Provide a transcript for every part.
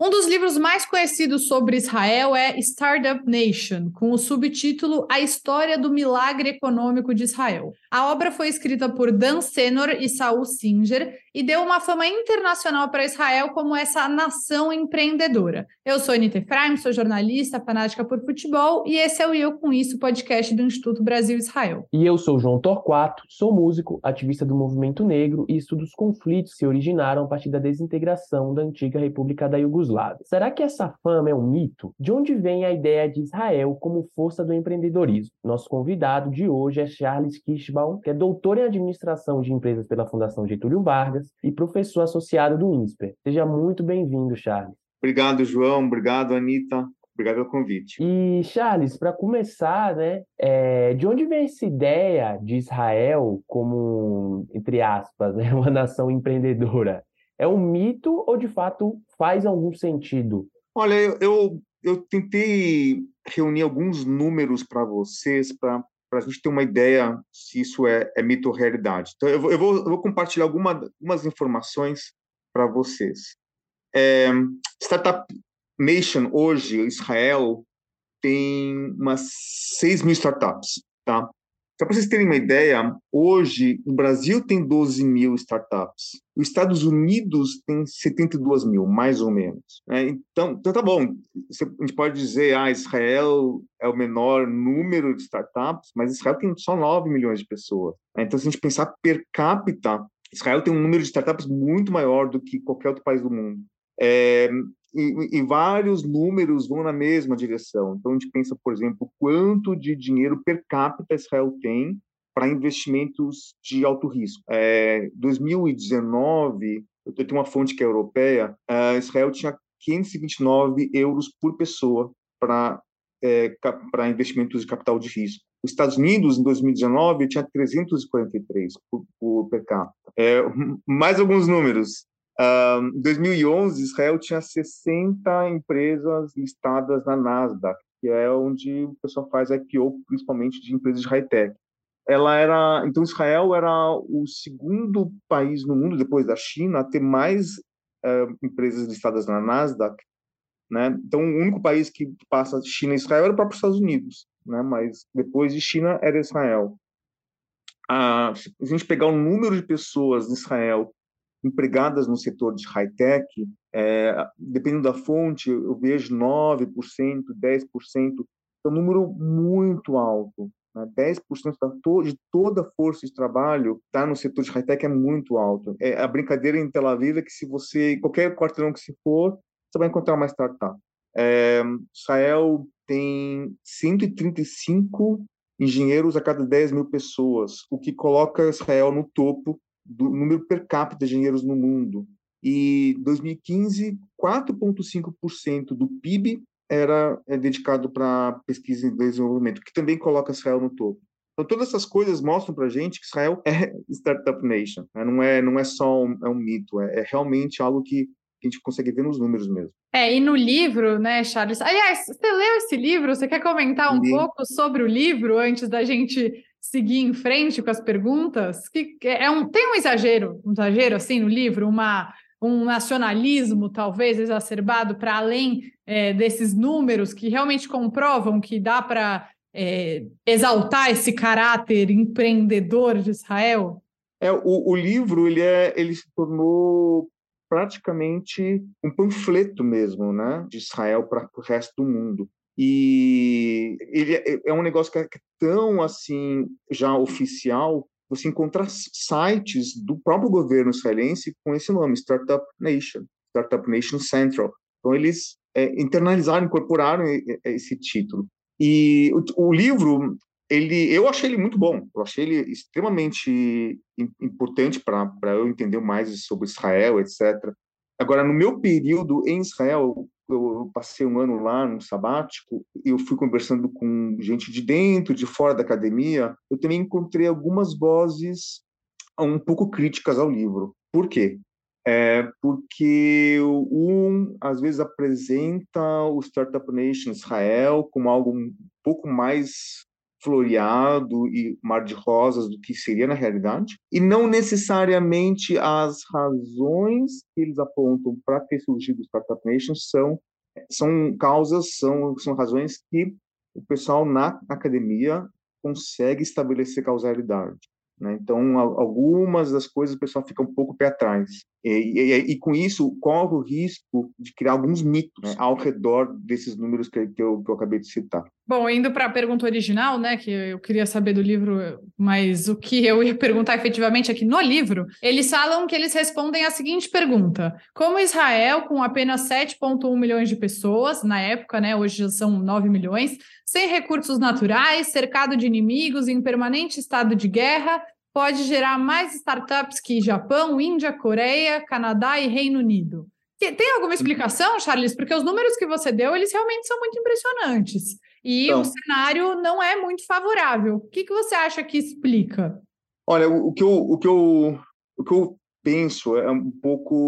Um dos livros mais conhecidos sobre Israel é Startup Nation, com o subtítulo A História do Milagre Econômico de Israel. A obra foi escrita por Dan Senor e Saul Singer e deu uma fama internacional para Israel como essa nação empreendedora. Eu sou Anita Efraim, sou jornalista, fanática por futebol, e esse é o Eu Com Isso, podcast do Instituto Brasil-Israel. E eu sou João Torquato, sou músico, ativista do movimento negro e estudo os conflitos que se originaram a partir da desintegração da antiga República da Iugoslávia. Será que essa fama é um mito? De onde vem a ideia de Israel como força do empreendedorismo? Nosso convidado de hoje é Charles Kirschbaum, que é doutor em administração de empresas pela Fundação Getúlio Vargas e professor associado do INSPER. Seja muito bem-vindo, Charles. Obrigado, João. Obrigado, Anita. Obrigado pelo convite. E, Charles, para começar, de onde vem essa ideia de Israel como, entre aspas, uma nação empreendedora? É um mito ou, de fato, faz algum sentido? Olha, eu tentei reunir alguns números para vocês, para a gente ter uma ideia se isso é mito ou realidade. Então, eu vou compartilhar algumas informações para vocês. Startup Nation, hoje, Israel, tem umas 6.000 startups, tá? Só para vocês terem uma ideia, hoje o Brasil tem 12.000 startups, os Estados Unidos tem 72.000, mais ou menos, né? Então tá bom, a gente pode dizer, Israel é o menor número de startups, mas Israel tem só 9 milhões de pessoas, né? Então, se a gente pensar per capita, Israel tem um número de startups muito maior do que qualquer outro país do mundo. E vários números vão na mesma direção. Então, a gente pensa, por exemplo, quanto de dinheiro per capita Israel tem para investimentos de alto risco. 2019, eu tenho uma fonte que é europeia, Israel tinha 529 euros por pessoa para investimentos de capital de risco. Os Estados Unidos, em 2019, tinha 343 por per capita. Mais alguns números. Em 2011, Israel tinha 60 empresas listadas na Nasdaq, que é onde o pessoal faz IPO, principalmente de empresas de high-tech. Então, Israel era o segundo país no mundo, depois da China, a ter mais empresas listadas na Nasdaq, né? Então, o único país que passa China e Israel era o próprio Estados Unidos, né? Mas depois de China era Israel. Se a gente pegar o número de pessoas em Israel empregadas no setor de high-tech, dependendo da fonte, eu vejo 9%, 10%, é um número muito alto. Né? 10% de toda a força de trabalho está no setor de high-tech é muito alto. A brincadeira em Tel Aviv é que se você, qualquer quarteirão que se for, você vai encontrar uma startup. Israel tem 135 engenheiros a cada 10.000 pessoas, o que coloca Israel no topo do número per capita de engenheiros no mundo. E em 2015, 4,5% do PIB era dedicado para pesquisa e desenvolvimento, que também coloca Israel no topo. Então, todas essas coisas mostram para a gente que Israel é Startup Nation, né? Não é só um mito, é realmente algo que a gente consegue ver nos números mesmo. E no livro, né, Charles? Aliás, você leu esse livro? Você quer comentar um pouco sobre o livro antes da gente seguir em frente com as perguntas? Tem um exagero assim no livro, um nacionalismo talvez exacerbado para além desses números que realmente comprovam que dá para exaltar esse caráter empreendedor de Israel? O livro ele se tornou praticamente um panfleto mesmo, né, de Israel para o resto do mundo. E ele é um negócio que é tão assim já oficial. Você encontra sites do próprio governo israelense com esse nome, Startup Nation Central. Então eles internalizaram, incorporaram esse título. E o livro eu achei ele muito bom, eu achei ele extremamente importante para eu entender mais sobre Israel, etc. Agora, no meu período em Israel, eu passei um ano lá, no sabático, eu fui conversando com gente de dentro, de fora da academia, eu também encontrei algumas vozes um pouco críticas ao livro. Por quê? Porque às vezes apresenta o Startup Nation Israel como algo um pouco mais floreado e mar de rosas do que seria na realidade, e não necessariamente as razões que eles apontam para ter surgido o Startup Nation são razões que o pessoal na academia consegue estabelecer causalidade, né? Então, algumas das coisas o pessoal fica um pouco pé atrás. E com isso, corre o risco de criar alguns mitos, né, ao redor desses números que eu acabei de citar. Bom, indo para a pergunta original, né, que eu queria saber do livro, mas o que eu ia perguntar efetivamente é que no livro, eles falam que eles respondem a seguinte pergunta: como Israel, com apenas 7,1 milhões de pessoas, na época, né, hoje já são 9 milhões, sem recursos naturais, cercado de inimigos, em permanente estado de guerra, pode gerar mais startups que Japão, Índia, Coreia, Canadá e Reino Unido? Tem alguma explicação, Charles? Porque os números que você deu, eles realmente são muito impressionantes. E Então, o cenário não é muito favorável. O que você acha que explica? olha, o que eu penso é um pouco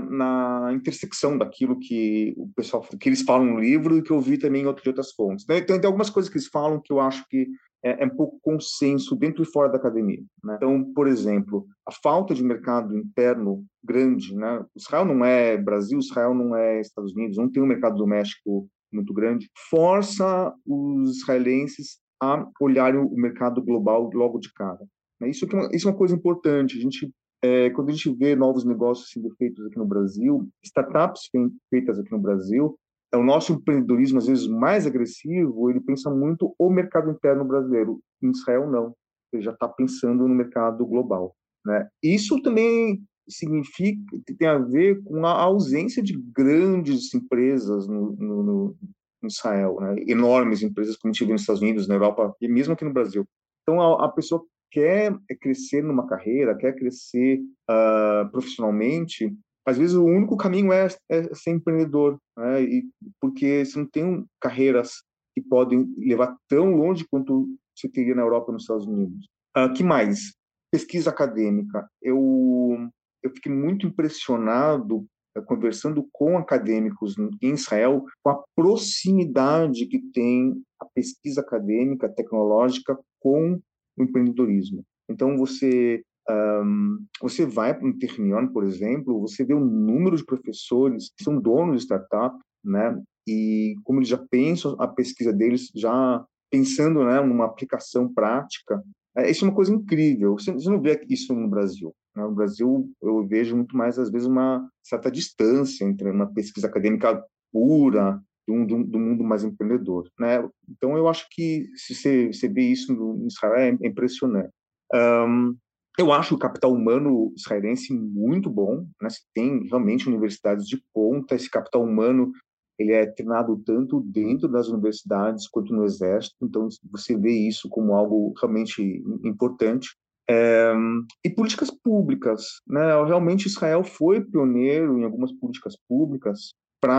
na intersecção daquilo que o pessoal, que eles falam no livro e que eu vi também em outras fontes, né? Então, tem algumas coisas que eles falam que eu acho que é um pouco consenso dentro e fora da academia, né? Então, por exemplo, a falta de mercado interno grande, né? Israel não é Brasil, Israel não é Estados Unidos, não tem um mercado doméstico muito grande, força os israelenses a olharem o mercado global logo de cara. Isso é uma coisa importante. Quando a gente vê novos negócios sendo feitos aqui no Brasil, startups feitas aqui no Brasil, o nosso empreendedorismo, às vezes mais agressivo, ele pensa muito o mercado interno brasileiro. Em Israel, não. Ele já está pensando no mercado global, né? Isso também significa, tem a ver com a ausência de grandes empresas em Israel, né? Enormes empresas, como a gente vê nos Estados Unidos, na Europa e mesmo aqui no Brasil. Então, a pessoa quer crescer numa carreira, quer crescer profissionalmente, às vezes o único caminho é ser empreendedor, né? Porque você não tem carreiras que podem levar tão longe quanto você teria na Europa e nos Estados Unidos. Que mais? Pesquisa acadêmica. Eu fiquei muito impressionado conversando com acadêmicos em Israel, com a proximidade que tem a pesquisa acadêmica, tecnológica com o empreendedorismo. Então, você vai para um Technion, por exemplo, você vê o número de professores que são donos de startup, né? E como eles já pensam a pesquisa deles, já pensando, né, numa aplicação prática. Isso é uma coisa incrível. Você não vê isso no Brasil, né? No Brasil, eu vejo muito mais, às vezes, uma certa distância entre uma pesquisa acadêmica pura do mundo mais empreendedor, né? Então, eu acho que se você vê isso no Israel, é impressionante. Eu acho o capital humano israelense muito bom, né? Você tem realmente universidades de ponta. Esse capital humano, ele é treinado tanto dentro das universidades quanto no exército. Então, você vê isso como algo realmente importante. E políticas públicas, né? Realmente Israel foi pioneiro em algumas políticas públicas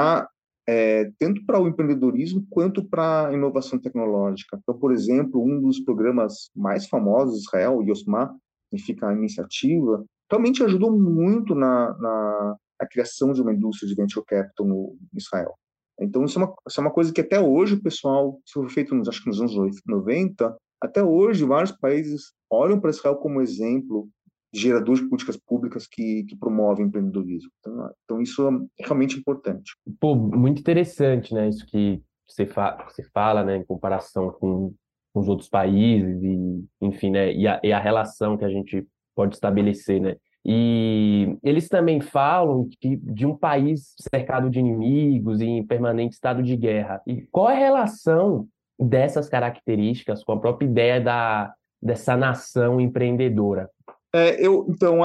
tanto para o empreendedorismo quanto para a inovação tecnológica. Então, por exemplo, um dos programas mais famosos de Israel, Yosma, significa a iniciativa, realmente ajudou muito na criação de uma indústria de venture capital no Israel. Então, isso é uma coisa que até hoje o pessoal, isso foi feito acho que nos anos 90, até hoje vários países olham para Israel como exemplo de gerador de políticas públicas que promovem empreendedorismo. Então, isso é realmente importante. Pô, muito interessante, né? Isso que você fala, né, em comparação com os outros países e, enfim, né, e a relação que a gente pode estabelecer, né? E eles também falam de um país cercado de inimigos e em permanente estado de guerra. E qual é a relação dessas características com a própria ideia dessa nação empreendedora? Então,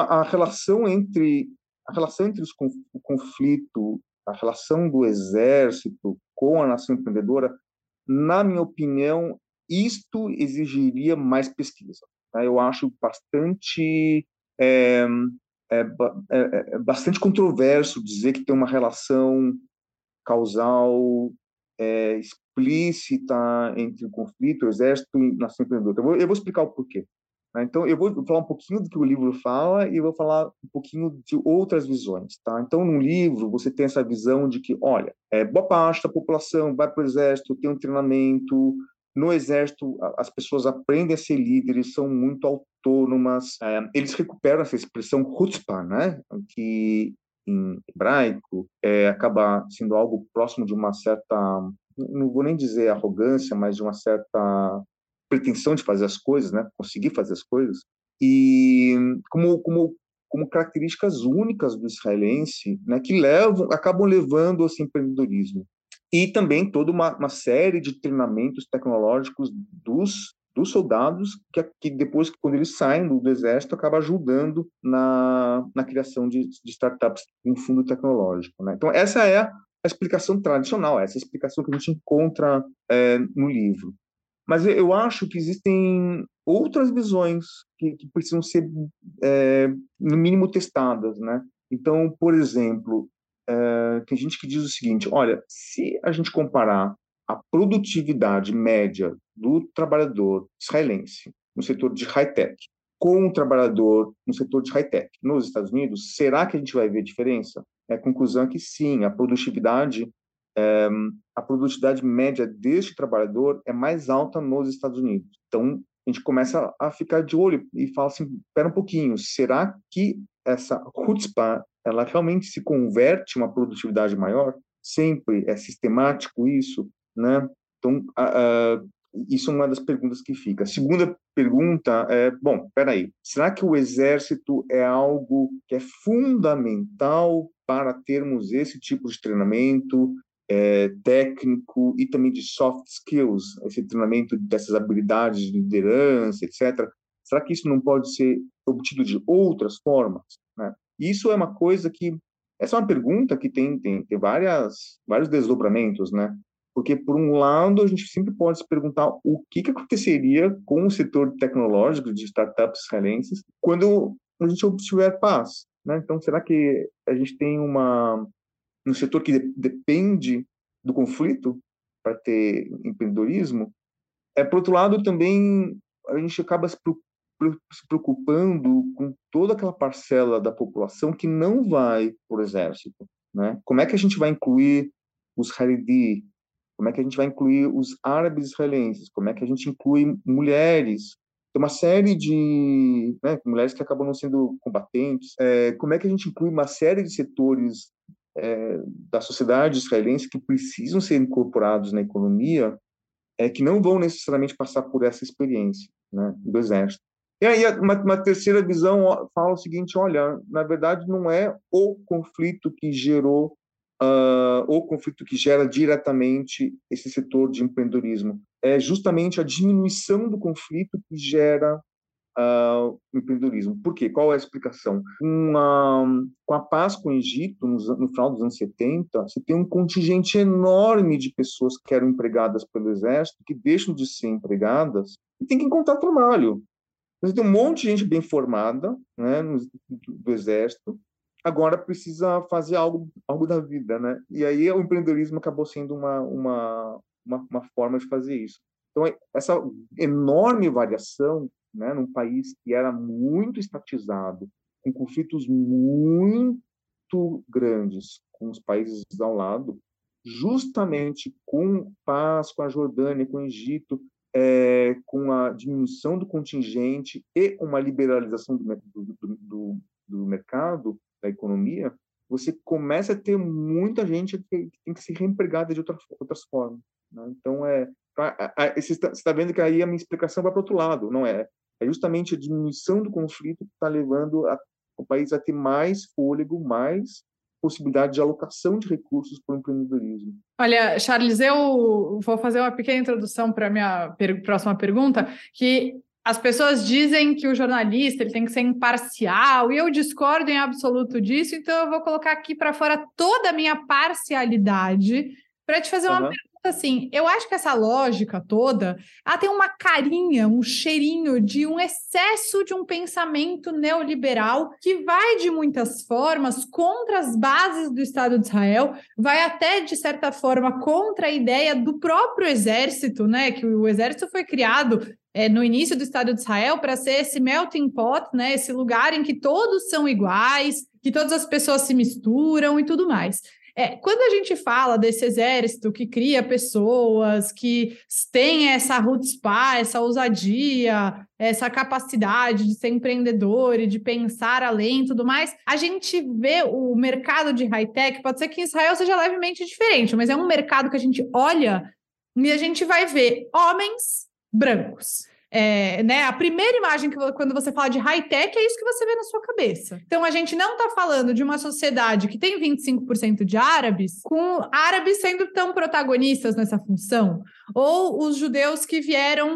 o conflito, a relação do exército com a nação empreendedora, na minha opinião, isto exigiria mais pesquisa, tá? Eu acho é, bastante controverso dizer que tem uma relação causal explícita entre o conflito, o exército e nação empreendedora. Eu vou explicar o porquê, né? Então, eu vou falar um pouquinho do que o livro fala e vou falar um pouquinho de outras visões, tá? Então, no livro, você tem essa visão de que, olha, boa parte da população vai para o exército, tem um treinamento, No exército, as pessoas aprendem a ser líderes, são muito autônomas. Eles recuperam essa expressão chutzpah, né? Que em hebraico acaba sendo algo próximo de uma certa, não vou nem dizer arrogância, mas de uma certa pretensão de fazer as coisas, né? Conseguir fazer as coisas. E como características únicas do israelense, né? Que acabam levando esse empreendedorismo. E também toda uma série de treinamentos tecnológicos dos soldados que depois, quando eles saem do exército, acaba ajudando na criação de startups com fundo tecnológico, né? Então, essa é a explicação tradicional, essa é a explicação que a gente encontra no livro. Mas eu acho que existem outras visões que precisam ser, no mínimo, testadas, né? Então, por exemplo, tem gente que diz o seguinte: olha, se a gente comparar a produtividade média do trabalhador israelense no setor de high-tech com o trabalhador no setor de high-tech nos Estados Unidos, será que a gente vai ver diferença? A conclusão é que sim, a produtividade média deste trabalhador é mais alta nos Estados Unidos. Então, a gente começa a ficar de olho e fala assim, espera um pouquinho, será que essa chutzpah, ela realmente se converte em uma produtividade maior? Sempre é sistemático isso, né? Então, isso é uma das perguntas que fica. A segunda pergunta é, bom, peraí, será que o exército é algo que é fundamental para termos esse tipo de treinamento técnico e também de soft skills, esse treinamento dessas habilidades de liderança, etc. Será que isso não pode ser obtido de outras formas, né? Isso é uma coisa que... Essa é uma pergunta que tem vários desdobramentos, né? Porque, por um lado, a gente sempre pode se perguntar o que aconteceria com o setor tecnológico de startups israelenses quando a gente obtiver paz, né? Então, será que a gente tem um setor que depende do conflito para ter empreendedorismo? Por outro lado, também a gente acaba se preocupando com toda aquela parcela da população que não vai para o exército, né? Como é que a gente vai incluir os Haredi? Como é que a gente vai incluir os árabes israelenses? Como é que a gente inclui mulheres? Tem uma série de mulheres que acabam não sendo combatentes. Como é que a gente inclui uma série de setores da sociedade israelense que precisam ser incorporados na economia, que não vão necessariamente passar por essa experiência, né, do exército. E aí uma terceira visão fala o seguinte: olha, na verdade não é o conflito que gerou o conflito que gera diretamente esse setor de empreendedorismo, é justamente a diminuição do conflito que gera o empreendedorismo. Por quê? Qual é a explicação? Com a paz com o Egito, no final dos anos 70, você tem um contingente enorme de pessoas que eram empregadas pelo exército, que deixam de ser empregadas e têm que encontrar trabalho. Você tem um monte de gente bem formada, né, do exército, agora precisa fazer algo da vida, né? E aí o empreendedorismo acabou sendo uma forma de fazer isso. Então, essa enorme variação, né, num país que era muito estatizado, com conflitos muito grandes com os países ao lado, justamente com paz, com a Jordânia, com o Egito, com a diminuição do contingente e uma liberalização do mercado, da economia, você começa a ter muita gente que tem que ser reempregada de outras formas, né? Então, você está vendo que aí a minha explicação vai para o outro lado, não é? É justamente a diminuição do conflito que está levando o país a ter mais fôlego, mais possibilidade de alocação de recursos para o empreendedorismo. Olha, Charles, eu vou fazer uma pequena introdução para a minha próxima pergunta, que as pessoas dizem que o jornalista ele tem que ser imparcial, e eu discordo em absoluto disso, então eu vou colocar aqui para fora toda a minha parcialidade para te fazer uma pergunta assim. Eu acho que essa lógica toda, ela tem uma carinha, um cheirinho de um excesso de um pensamento neoliberal que vai, de muitas formas, contra as bases do Estado de Israel, vai até, de certa forma, contra a ideia do próprio exército, né? Que o exército foi criado no início do Estado de Israel para ser esse melting pot, né? Esse lugar em que todos são iguais, que todas as pessoas se misturam e tudo mais. Quando a gente fala desse exército que cria pessoas, que tem essa chutzpah, essa ousadia, essa capacidade de ser empreendedor e de pensar além e tudo mais, a gente vê o mercado de high-tech, pode ser que em Israel seja levemente diferente, mas é um mercado que a gente olha e a gente vai ver homens brancos. Né? A primeira imagem quando você fala de high-tech é isso que você vê na sua cabeça. Então, a gente não está falando de uma sociedade que tem 25% de árabes, com árabes sendo tão protagonistas nessa função, ou os judeus que vieram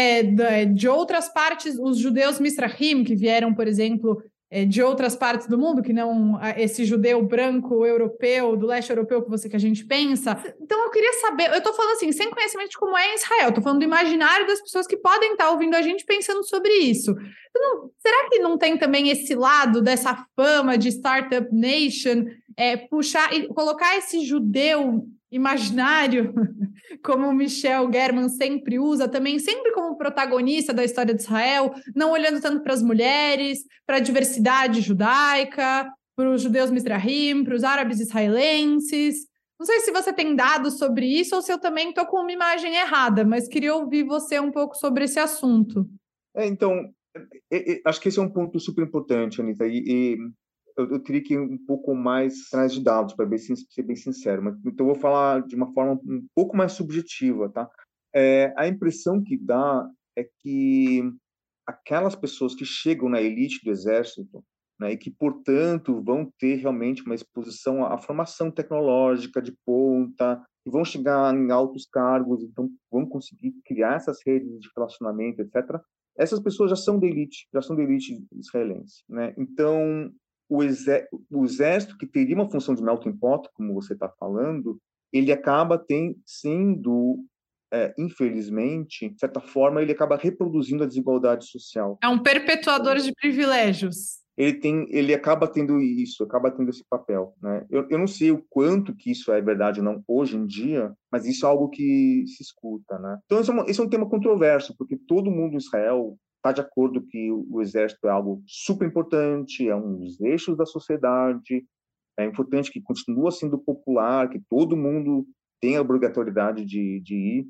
de outras partes, os judeus Mizrahim, que vieram, por exemplo, de outras partes do mundo, que não esse judeu branco europeu, do leste europeu que a gente pensa. Então eu queria saber, eu estou falando assim, sem conhecimento de como é em Israel, estou falando do imaginário das pessoas que podem estar ouvindo a gente pensando sobre isso. Então, será que não tem também esse lado dessa fama de Startup Nation, puxar e colocar esse judeu imaginário, como o Michel German sempre usa, também sempre como protagonista da história de Israel, não olhando tanto para as mulheres, para a diversidade judaica, para os judeus Mizrahim, para os árabes israelenses. Não sei se você tem dados sobre isso ou se eu também estou com uma imagem errada, mas queria ouvir você um pouco sobre esse assunto. Então, acho que esse é um ponto super importante, Anita, e eu teria que ir um pouco mais atrás de dados, para ser bem sincero, mas então eu vou falar de uma forma um pouco mais subjetiva, tá? A impressão que dá é que aquelas pessoas que chegam na elite do exército, né, e que, portanto, vão ter realmente uma exposição à formação tecnológica de ponta, e vão chegar em altos cargos, então vão conseguir criar essas redes de relacionamento, etc. Essas pessoas já são da elite israelense, né? Então, o exército, que teria uma função de melting pot, como você está falando, ele acaba sendo, infelizmente, de certa forma, ele acaba reproduzindo a desigualdade social. É um perpetuador de privilégios. Ele acaba tendo esse papel, né? Eu não sei o quanto que isso é verdade ou não hoje em dia, mas isso é algo que se escuta, né? Então, esse é um tema controverso, porque todo mundo em Israel está de acordo que o exército é algo super importante, é um dos eixos da sociedade, é importante que continue sendo popular, que todo mundo tenha a obrigatoriedade de ir.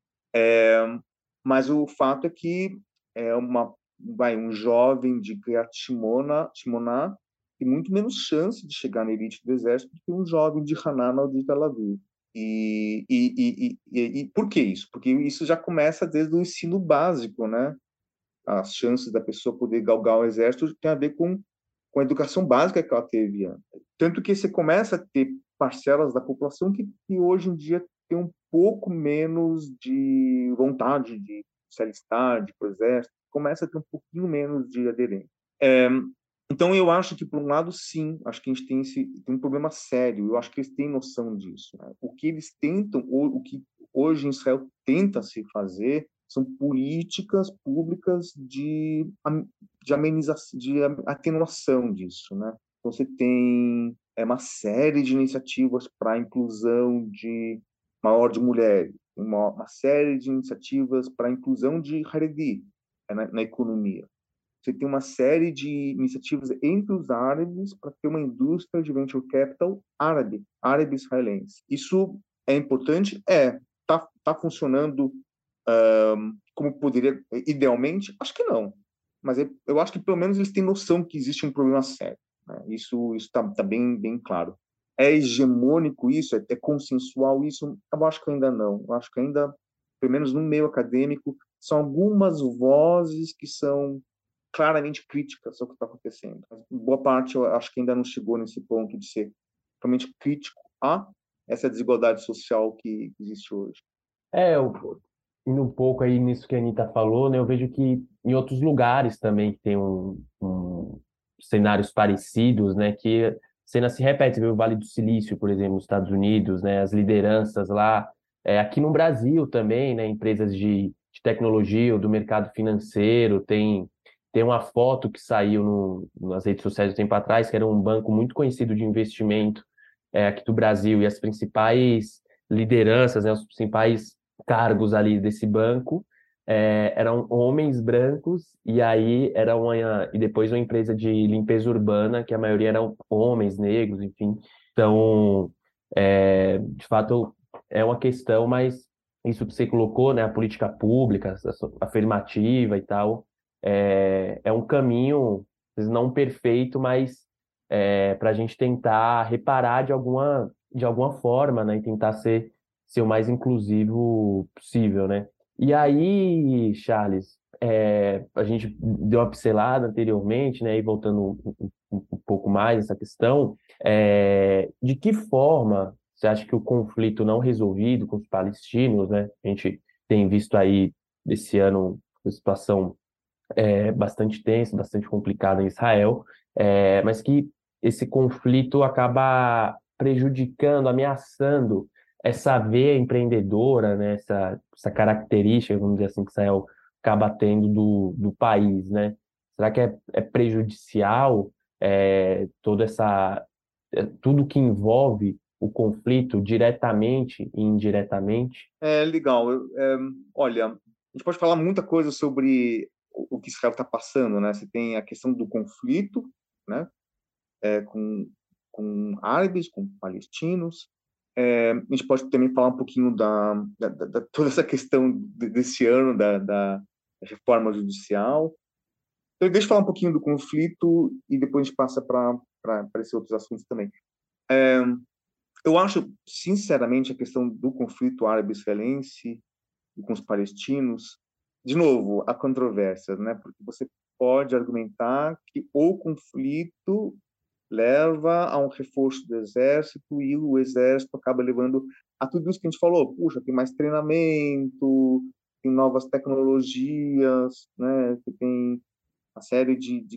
Mas o fato é que um jovem de Kriyat Shimona tem muito menos chance de chegar na elite do exército do que um jovem de Hanana ou de Tel Aviv. E por que isso? Porque isso já começa desde o ensino básico, né? As chances da pessoa poder galgar o exército tem a ver com a educação básica que ela teve antes. Tanto que você começa a ter parcelas da população que hoje em dia tem um pouco menos de vontade de se alistar, de ir para o exército, começa a ter um pouquinho menos de aderência. Então, eu acho que, por um lado, sim, acho que a gente tem um problema sério, eu acho que eles têm noção disso, né? O que eles tentam, ou o que hoje em Israel tenta se fazer, são políticas públicas de amenização, de atenuação disso, né? Então, você tem uma série de iniciativas para a inclusão maior de mulheres, uma série de iniciativas para a inclusão de Haredi na economia. Você tem uma série de iniciativas entre os árabes para ter uma indústria de venture capital árabe-israelense. Isso é importante? Tá funcionando como poderia, idealmente? Acho que não. Mas eu acho que, pelo menos, eles têm noção que existe um problema sério, né? Isso está bem, bem claro. É hegemônico isso? É consensual isso? Eu acho que ainda não. Eu acho que ainda, pelo menos no meio acadêmico, são algumas vozes que são claramente críticas ao que está acontecendo. Mas boa parte, eu acho que ainda não chegou nesse ponto de ser realmente crítico a essa desigualdade social que existe hoje. Indo um pouco aí nisso que a Anitta falou, né, eu vejo que em outros lugares também que tem cenários parecidos, né, que a cena se repete, viu? O Vale do Silício, por exemplo, nos Estados Unidos, né, as lideranças lá, aqui no Brasil também, né, empresas de tecnologia ou do mercado financeiro, tem uma foto que saiu nas redes sociais um tempo atrás, que era um banco muito conhecido de investimento aqui do Brasil, e as principais lideranças, né, os principais cargos ali desse banco eram homens brancos, e aí e depois uma empresa de limpeza urbana, que a maioria eram homens negros, enfim. Então, De fato, é uma questão, mas isso que você colocou, né, a política pública, afirmativa e tal, é um caminho, às vezes não perfeito, mas para a gente tentar reparar de alguma forma, né, e tentar ser o mais inclusivo possível, né? E aí, Charles, a gente deu uma pincelada anteriormente, né, e voltando um pouco mais essa questão, de que forma você acha que o conflito não resolvido com os palestinos, né? A gente tem visto aí esse ano uma situação bastante tensa, bastante complicada em Israel, mas que esse conflito acaba prejudicando, ameaçando essa veia empreendedora, né? Essa característica, vamos dizer assim, que Israel acaba tendo do país, né? Será que é prejudicial toda tudo que envolve o conflito diretamente e indiretamente? É legal. Olha, a gente pode falar muita coisa sobre o que Israel está passando, né? Você tem a questão do conflito, né? Com árabes, com palestinos. A gente pode também falar um pouquinho da toda essa questão desse ano da reforma judicial. Então, deixa eu falar um pouquinho do conflito e depois a gente passa para esses outros assuntos também. Eu acho, sinceramente, a questão do conflito árabe-israelense e com os palestinos, de novo, há controvérsias, né? Porque você pode argumentar que o conflito leva a um reforço do exército e o exército acaba levando a tudo isso que a gente falou. Puxa, tem mais treinamento, tem novas tecnologias, né? Você tem uma série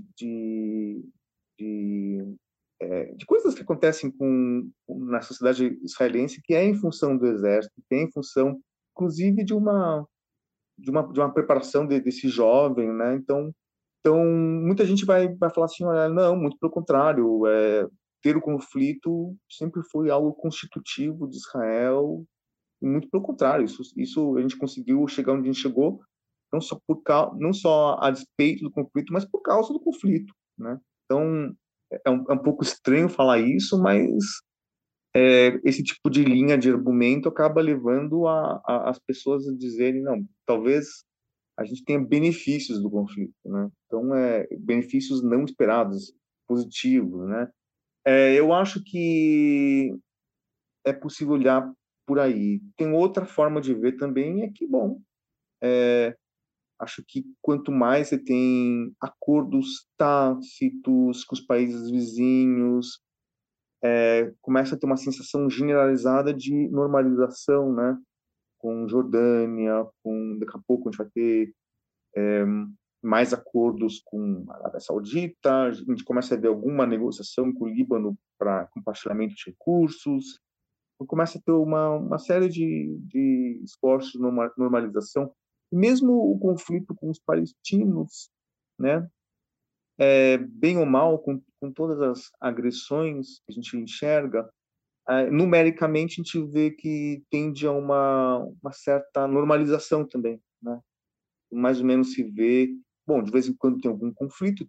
de coisas que acontecem na sociedade israelense que é em função do exército, que é em função, inclusive, de uma preparação desse jovem, né? Então, muita gente vai falar assim, olha, não, muito pelo contrário, ter o conflito sempre foi algo constitutivo de Israel, e muito pelo contrário, isso a gente conseguiu chegar onde a gente chegou, não só a despeito do conflito, mas por causa do conflito, né? Então, é um pouco estranho falar isso, mas esse tipo de linha de argumento acaba levando as pessoas a dizerem, não, talvez a gente tenha benefícios do conflito, né? Então, benefícios não esperados, positivos, né? Eu acho que é possível olhar por aí. Tem outra forma de ver também, é que, bom, acho que quanto mais você tem acordos tácitos com os países vizinhos, começa a ter uma sensação generalizada de normalização, né? Com Jordânia, daqui a pouco a gente vai ter mais acordos com a Arábia Saudita, a gente começa a ver alguma negociação com o Líbano para compartilhamento de recursos, então, começa a ter uma série de esforços de normalização. Mesmo o conflito com os palestinos, né, bem ou mal, com todas as agressões que a gente enxerga, numericamente a gente vê que tende a uma certa normalização também, né? Mais ou menos se vê, bom, de vez em quando tem algum conflito,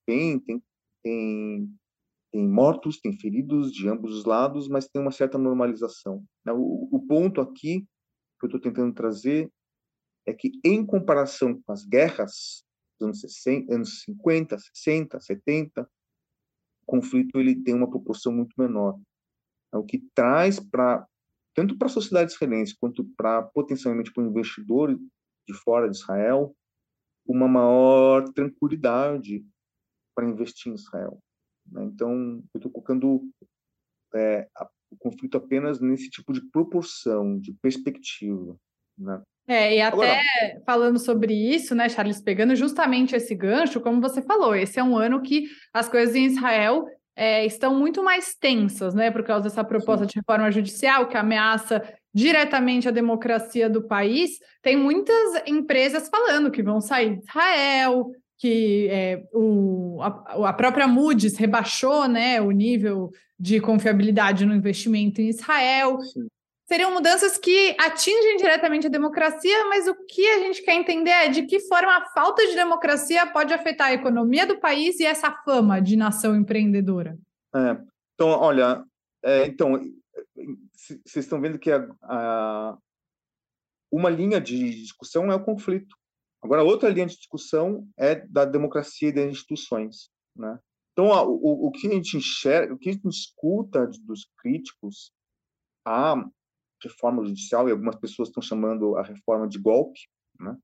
tem mortos, tem feridos de ambos os lados, mas tem uma certa normalização, né? O ponto aqui que eu estou tentando trazer é que, em comparação com as guerras dos anos 60, anos 50, 60, 70, o conflito ele tem uma proporção muito menor. É o que traz tanto para a sociedade israelense quanto potencialmente para o investidor de fora de Israel, uma maior tranquilidade para investir em Israel, né? Então, eu estou colocando o conflito apenas nesse tipo de proporção, de perspectiva, né? E até Agora, falando sobre isso, né, Charles, pegando justamente esse gancho, como você falou, esse é um ano que as coisas em Israel estão muito mais tensas, né, por causa dessa proposta sim, de reforma judicial que ameaça diretamente a democracia do país. Tem muitas empresas falando que vão sair de Israel, que a própria Moody's rebaixou, né, o nível de confiabilidade no investimento em Israel. sim. Seriam mudanças que atingem diretamente a democracia, mas o que a gente quer entender é de que forma a falta de democracia pode afetar a economia do país e essa fama de nação empreendedora. Então, olha, então, vocês estão vendo que uma linha de discussão é o conflito. Agora, outra linha de discussão é da democracia e das instituições, né? Então, o que a gente enxerga, o que a gente escuta dos críticos à reforma judicial, e algumas pessoas estão chamando a reforma de golpe, né?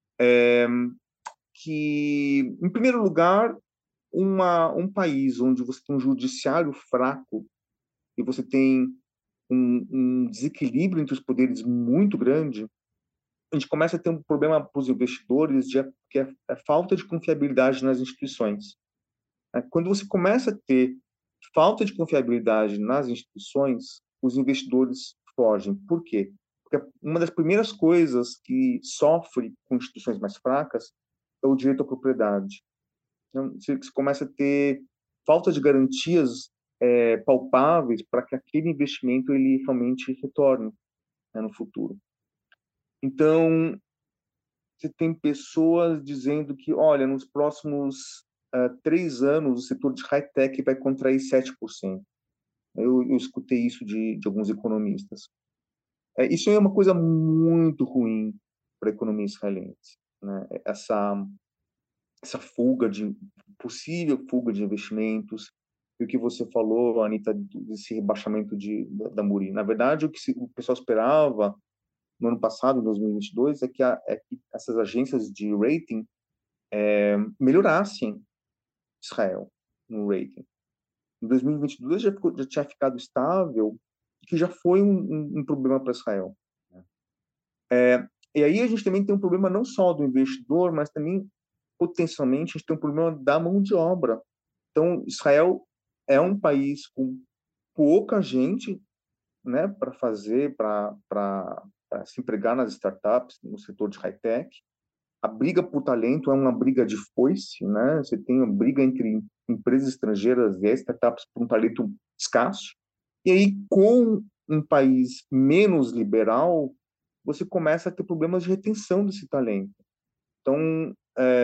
Que, em primeiro lugar, um país onde você tem um judiciário fraco e você tem um desequilíbrio entre os poderes muito grande, a gente começa a ter um problema para os investidores, que é a falta de confiabilidade nas instituições. Quando você começa a ter falta de confiabilidade nas instituições, os investidores fogem. Por quê? Porque uma das primeiras coisas que sofre com instituições mais fracas é o direito à propriedade. Então, você começa a ter falta de garantias palpáveis para que aquele investimento ele realmente retorne, né, no futuro. Então, você tem pessoas dizendo que, olha, nos próximos 3 anos, o setor de high-tech vai contrair 7%. Eu escutei isso de alguns economistas. Isso é uma coisa muito ruim para a economia israelense, né? Essa possível fuga de investimentos, e o que você falou, Anita, desse rebaixamento da Muri. Na verdade, o pessoal esperava no ano passado, em 2022, é que essas agências de rating melhorassem Israel no rating. Em 2022 já tinha ficado estável, que já foi um problema para Israel. E aí a gente também tem um problema não só do investidor, mas também, potencialmente, a gente tem um problema da mão de obra. Então, Israel é um país com pouca gente, né, para se empregar nas startups, no setor de high-tech. A briga por talento é uma briga de foice, né? Você tem uma briga entre empresas estrangeiras e startups por um talento escasso. E aí, com um país menos liberal, você começa a ter problemas de retenção desse talento. Então,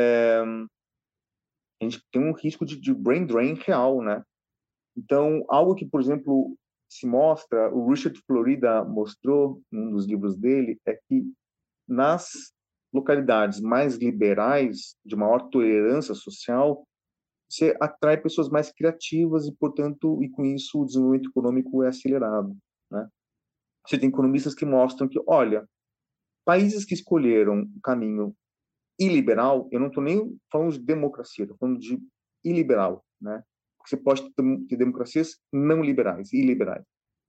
a gente tem um risco de brain drain real, né? Então, algo que, por exemplo, se mostra, o Richard Florida mostrou num dos livros dele, é que nas localidades mais liberais, de maior tolerância social, você atrai pessoas mais criativas e, portanto, e com isso o desenvolvimento econômico é acelerado, né? Você tem economistas que mostram que, olha, países que escolheram o caminho iliberal, eu não estou nem falando de democracia, estou falando de iliberal, né? Porque você pode ter democracias não liberais, iliberais.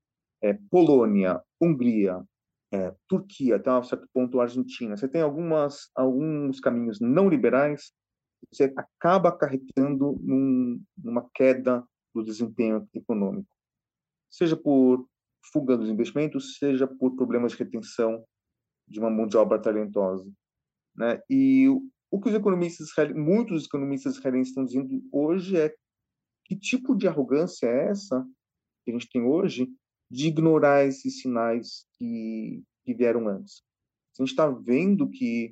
Polônia, Hungria, Turquia, até um certo ponto, Argentina. Você tem alguns caminhos não liberais, você acaba acarretando numa queda do desempenho econômico, seja por fuga dos investimentos, seja por problemas de retenção de uma mão de obra talentosa, né? E o que muitos economistas israelenses estão dizendo hoje é que tipo de arrogância é essa que a gente tem hoje de ignorar esses sinais que vieram antes. A gente está vendo que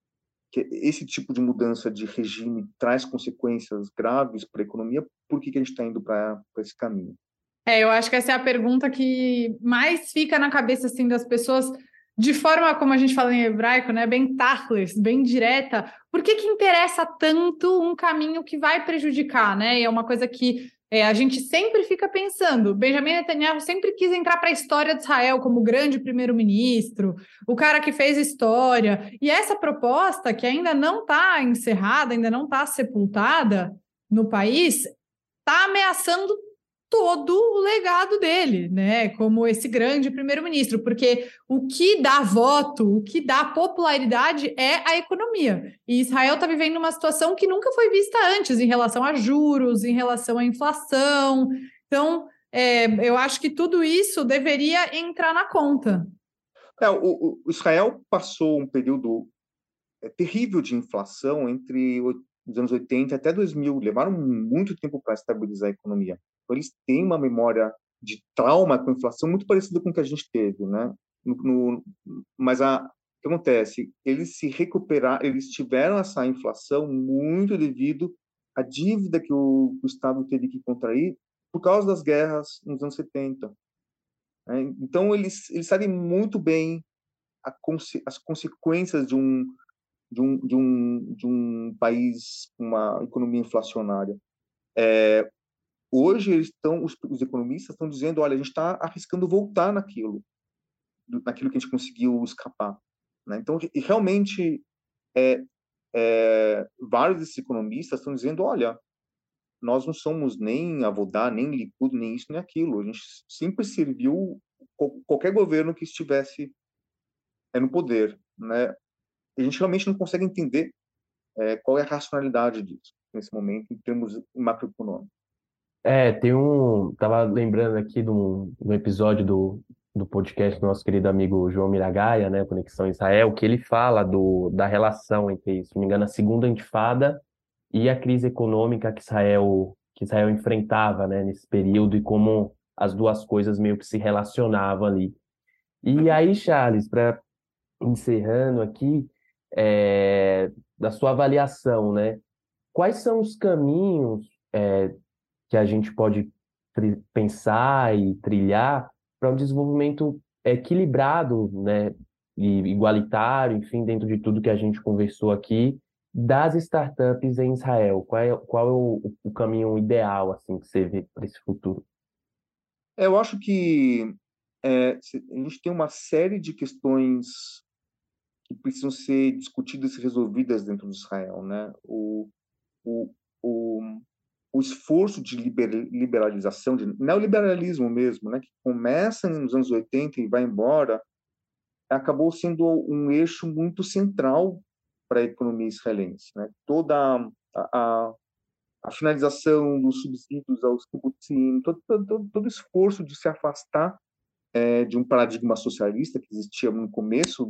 esse tipo de mudança de regime traz consequências graves para a economia. Por que a gente está indo para esse caminho? Eu acho que essa é a pergunta que mais fica na cabeça assim, das pessoas, de forma como a gente fala em hebraico, né, bem tachlis, bem direta. Por que interessa tanto um caminho que vai prejudicar, né? E é uma coisa que a gente sempre fica pensando. Benjamin Netanyahu sempre quis entrar para a história de Israel como grande primeiro-ministro, o cara que fez história. E essa proposta, que ainda não está encerrada, ainda não está sepultada no país, está ameaçando todo o legado dele, né, como esse grande primeiro-ministro, porque o que dá voto, o que dá popularidade é a economia. E Israel está vivendo uma situação que nunca foi vista antes em relação a juros, em relação à inflação. Então, eu acho que tudo isso deveria entrar na conta. O Israel passou um período terrível de inflação entre os anos 80 até 2000, levaram muito tempo para estabilizar a economia. Então, eles têm uma memória de trauma com a inflação muito parecida com o que a gente teve, né? Mas o que acontece? Eles se recuperaram, eles tiveram essa inflação muito devido à dívida que o Estado teve que contrair por causa das guerras nos anos 70. né? Então, eles sabem muito bem as consequências de um país com uma economia inflacionária. Hoje, os economistas estão dizendo, olha, a gente está arriscando voltar naquilo que a gente conseguiu escapar, né? Então, e realmente, vários desses economistas estão dizendo, olha, nós não somos nem Avodá, nem Likud, nem isso, nem aquilo. A gente sempre serviu qualquer governo que estivesse no poder, né? A gente realmente não consegue entender qual é a racionalidade disso nesse momento, em termos macroeconômicos. Tava lembrando aqui de um episódio do podcast do nosso querido amigo João Miragaia, né, Conexão Israel, que ele fala da relação entre, se não me engano, a segunda intifada e a crise econômica que Israel enfrentava, né, nesse período e como as duas coisas meio que se relacionavam ali. E aí, Charles, para encerrando aqui, da sua avaliação, né, quais são os caminhos que a gente pode pensar e trilhar para um desenvolvimento equilibrado, né, e igualitário, enfim, dentro de tudo que a gente conversou aqui, das startups em Israel? Qual é o caminho ideal, assim, que você vê para esse futuro? Eu acho que a gente tem uma série de questões que precisam ser discutidas e resolvidas dentro de Israel, né? O, o, o esforço de liberalização, de neoliberalismo mesmo, né, que começa nos anos 80 e vai embora, acabou sendo um eixo muito central para a economia israelense, né? Toda a finalização dos subsídios aos kibbutzim, todo esforço de se afastar de um paradigma socialista que existia no começo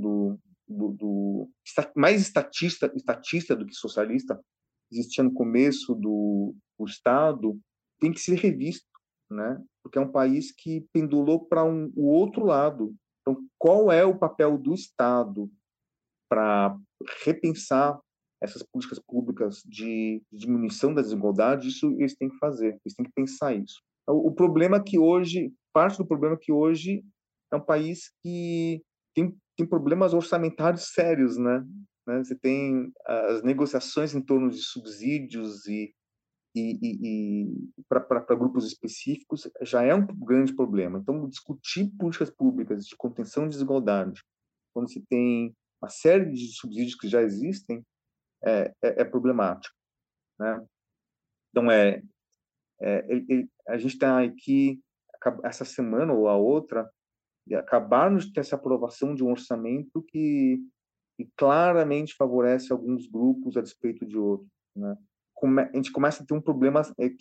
mais estatista do que socialista, existia no começo do Estado, tem que ser revisto, né? Porque é um país que pendulou para o outro lado. Então, qual é o papel do Estado para repensar essas políticas públicas de diminuição da desigualdade? Isso eles têm que fazer, eles têm que pensar isso. O problema é que hoje, parte do problema é que hoje é um país que tem problemas orçamentários sérios, né? Você tem as negociações em torno de subsídios e para grupos específicos já é um grande problema. Então, discutir políticas públicas de contenção de desigualdade, quando se tem uma série de subsídios que já existem, é problemático, né? Então, a gente está aqui, essa semana ou a outra, e acabarmos de ter essa aprovação de um orçamento que claramente favorece alguns grupos a despeito de outros, né? A gente começa a ter um problema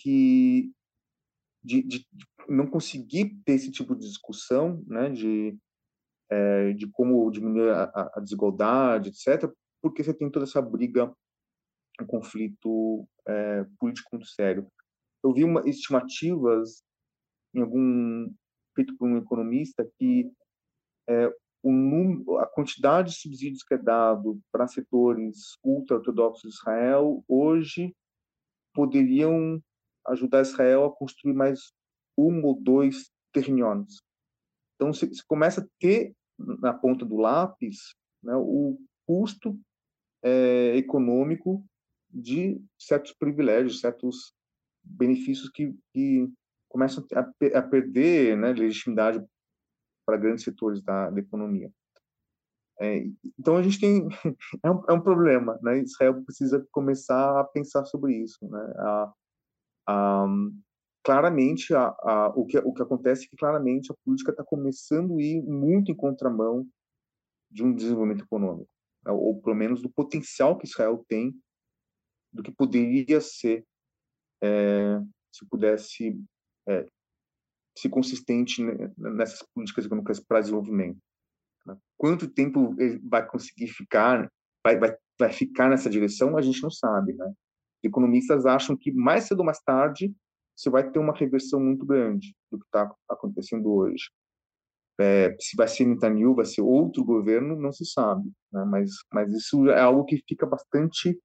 de não conseguir ter esse tipo de discussão, né? De como diminuir a desigualdade, etc., porque você tem toda essa briga, um conflito político muito sério. Eu vi estimativas feito por um economista que a quantidade de subsídios que é dado para setores ultra-ortodoxos de Israel hoje poderiam ajudar Israel a construir mais um ou dois terrenions. Então, você começa a ter na ponta do lápis, né, o custo econômico de certos privilégios, certos benefícios que começam a perder, né, legitimidade para grandes setores da economia. Então a gente tem é um problema, né? Israel precisa começar a pensar sobre isso, né? A, claramente o que acontece é que claramente a política está começando a ir muito em contramão de um desenvolvimento econômico, né? Ou pelo menos do potencial que Israel tem, do que poderia ser se pudesse ser consistente nessas políticas econômicas para desenvolvimento. Quanto tempo ele vai conseguir ficar, vai ficar nessa direção, a gente não sabe, né? Economistas acham que mais cedo ou mais tarde você vai ter uma reversão muito grande do que está acontecendo hoje. Se vai ser Netanyahu, vai ser outro governo, não se sabe, né? Mas isso é algo que fica bastante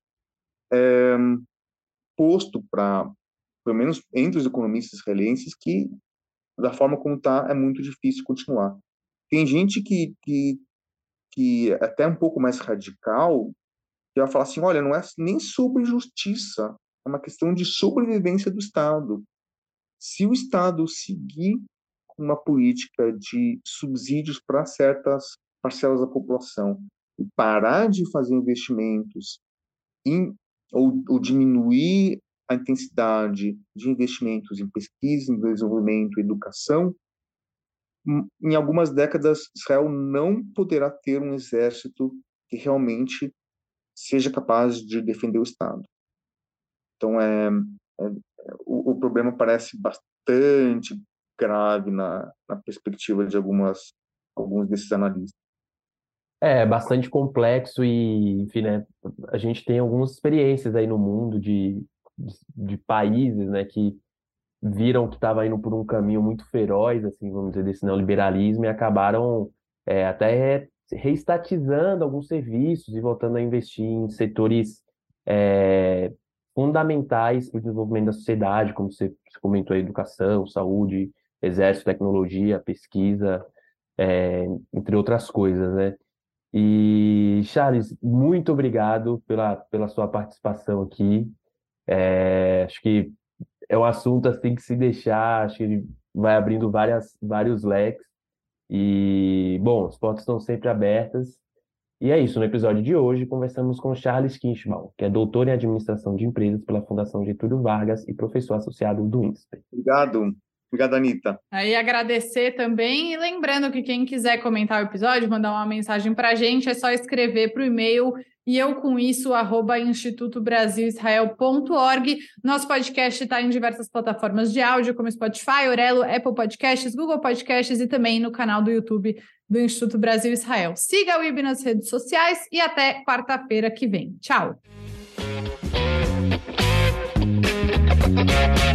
posto para, pelo menos entre os economistas israelenses, que da forma como está, é muito difícil continuar. Tem gente que é até um pouco mais radical, que vai falar assim, olha, não é nem sobre justiça, é uma questão de sobrevivência do Estado. Se o Estado seguir uma política de subsídios para certas parcelas da população e parar de fazer investimentos ou diminuir a intensidade de investimentos em pesquisa, em desenvolvimento, educação, em algumas décadas Israel não poderá ter um exército que realmente seja capaz de defender o Estado. Então, o problema parece bastante grave na perspectiva de alguns desses analistas. É bastante complexo e, enfim, né, a gente tem algumas experiências aí no mundo de países, né, que viram que estava indo por um caminho muito feroz, assim, vamos dizer, desse neoliberalismo e acabaram até reestatizando alguns serviços e voltando a investir em setores é, fundamentais para o desenvolvimento da sociedade, como você comentou, a educação, saúde, exército, tecnologia, pesquisa, entre outras coisas, né? E, Charles, muito obrigado pela sua participação aqui. Acho que é um assunto assim que se deixar, acho que ele vai abrindo vários leques. E, bom, as portas estão sempre abertas. E é isso, no episódio de hoje conversamos com Charles Kinchbaum, que é doutor em administração de empresas pela Fundação Getúlio Vargas e professor associado do INSPER. Obrigado, Anita. Aí agradecer também e lembrando que quem quiser comentar o episódio, mandar uma mensagem para a gente, é só escrever para o e-mail @institutobrasilisrael.org. Nosso podcast está em diversas plataformas de áudio, como Spotify, Orelo, Apple Podcasts, Google Podcasts e também no canal do YouTube do Instituto Brasil Israel. Siga o IB nas redes sociais e até quarta-feira que vem. Tchau!